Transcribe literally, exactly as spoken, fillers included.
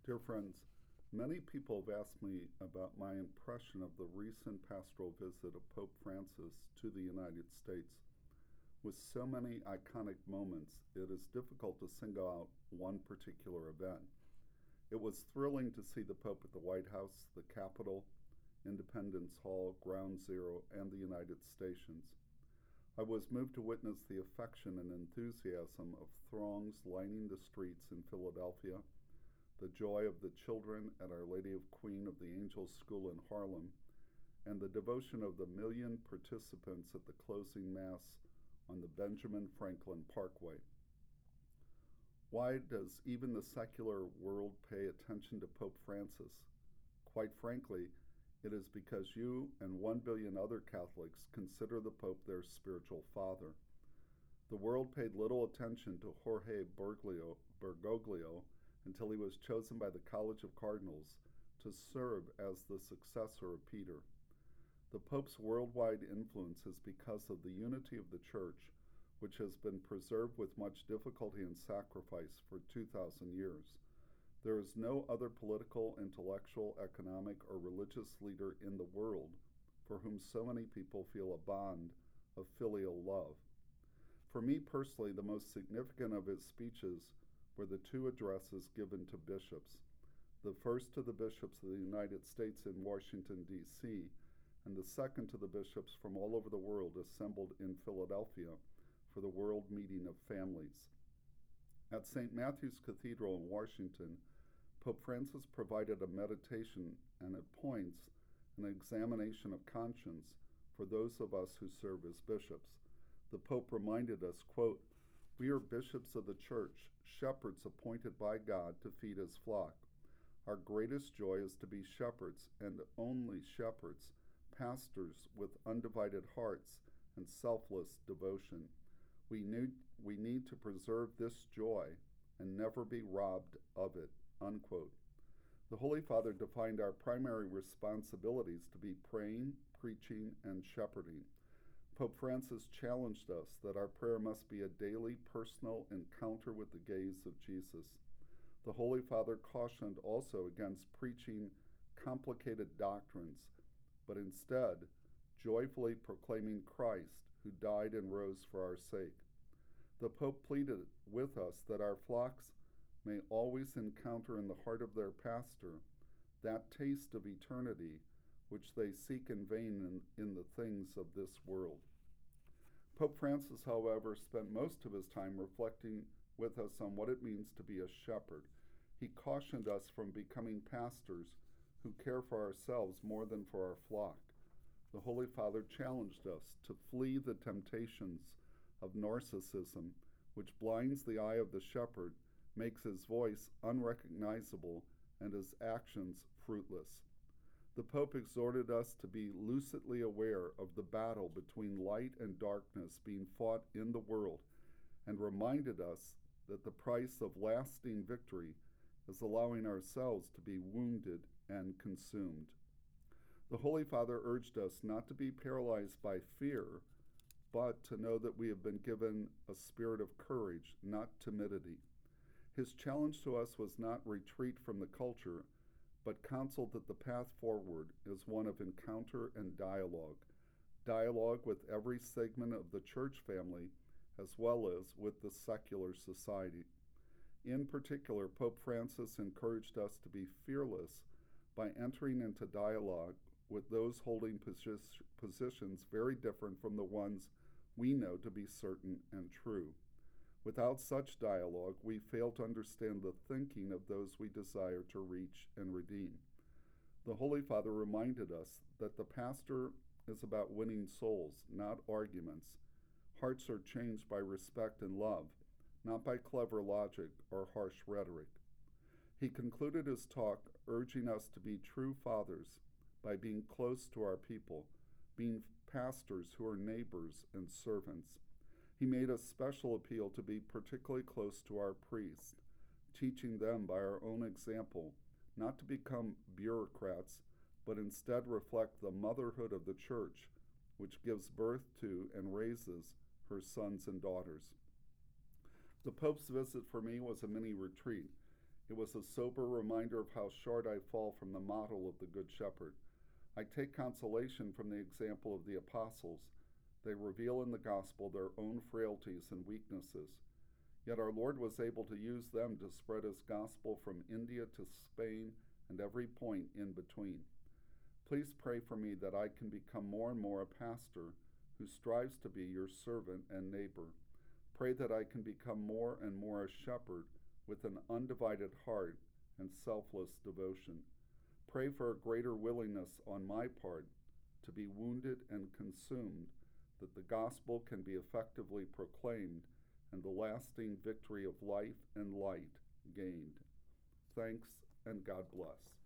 Dear friends, many people have asked me about my impression of the recent pastoral visit of Pope Francis to the United States. With so many iconic moments, it is difficult to single out one particular event. It was thrilling to see the Pope at the White House, the Capitol, Independence Hall, Ground Zero, and the United Stations. I was moved to witness the affection and enthusiasm of throngs lining the streets in Philadelphia, the joy of the children at Our Lady of Queen of the Angels School in Harlem, and the devotion of the million participants at the closing Mass on the Benjamin Franklin Parkway. Why does even the secular world pay attention to Pope Francis? Quite frankly, it is because you and one billion other Catholics consider the Pope their spiritual father. The world paid little attention to Jorge Bergoglio, Bergoglio until he was chosen by the College of Cardinals to serve as the successor of Peter. The Pope's worldwide influence is because of the unity of the Church, which has been preserved with much difficulty and sacrifice for two thousand years. There is no other political, intellectual, economic, or religious leader in the world for whom so many people feel a bond of filial love. For me personally, the most significant of his speeches were the two addresses given to bishops, the first to the bishops of the United States in Washington, D C, and the second to the bishops from all over the world assembled in Philadelphia for the World Meeting of Families. At Saint Matthew's Cathedral in Washington, Pope Francis provided a meditation and at points an examination of conscience for those of us who serve as bishops. The Pope reminded us, quote, "We are bishops of the Church, shepherds appointed by God to feed his flock. Our greatest joy is to be shepherds, and only shepherds, pastors with undivided hearts and selfless devotion. We need, we need to preserve this joy and never be robbed of it," unquote. The Holy Father defined our primary responsibilities to be praying, preaching, and shepherding. Pope Francis challenged us that our prayer must be a daily personal encounter with the gaze of Jesus. The Holy Father cautioned also against preaching complicated doctrines, but instead joyfully proclaiming Christ, who died and rose for our sake. The Pope pleaded with us that our flocks may always encounter in the heart of their pastor that taste of eternity which they seek in vain in, in the things of this world. Pope Francis, however, spent most of his time reflecting with us on what it means to be a shepherd. He cautioned us from becoming pastors who care for ourselves more than for our flock. The Holy Father challenged us to flee the temptations of narcissism, which blinds the eye of the shepherd, makes his voice unrecognizable, and his actions fruitless. The Pope exhorted us to be lucidly aware of the battle between light and darkness being fought in the world, and reminded us that the price of lasting victory is allowing ourselves to be wounded and consumed. The Holy Father urged us not to be paralyzed by fear, but to know that we have been given a spirit of courage, not timidity. His challenge to us was not retreat from the culture, but counseled that the path forward is one of encounter and dialogue, dialogue with every segment of the church family as well as with the secular society. In particular, Pope Francis encouraged us to be fearless by entering into dialogue with those holding posi- positions very different from the ones we know to be certain and true. Without such dialogue, we fail to understand the thinking of those we desire to reach and redeem. The Holy Father reminded us that the pastor is about winning souls, not arguments. Hearts are changed by respect and love, not by clever logic or harsh rhetoric. He concluded his talk urging us to be true fathers by being close to our people, being pastors who are neighbors and servants. He made a special appeal to be particularly close to our priests, teaching them by our own example not to become bureaucrats, but instead reflect the motherhood of the Church, which gives birth to and raises her sons and daughters. The Pope's visit for me was a mini retreat. It was a sober reminder of how short I fall from the model of the Good Shepherd. I take consolation from the example of the apostles. They reveal in the gospel their own frailties and weaknesses. Yet our Lord was able to use them to spread his gospel from India to Spain and every point in between. Please pray for me that I can become more and more a pastor who strives to be your servant and neighbor. Pray that I can become more and more a shepherd with an undivided heart and selfless devotion. Pray for a greater willingness on my part to be wounded and consumed, that the gospel can be effectively proclaimed and the lasting victory of life and light gained. Thanks, and God bless.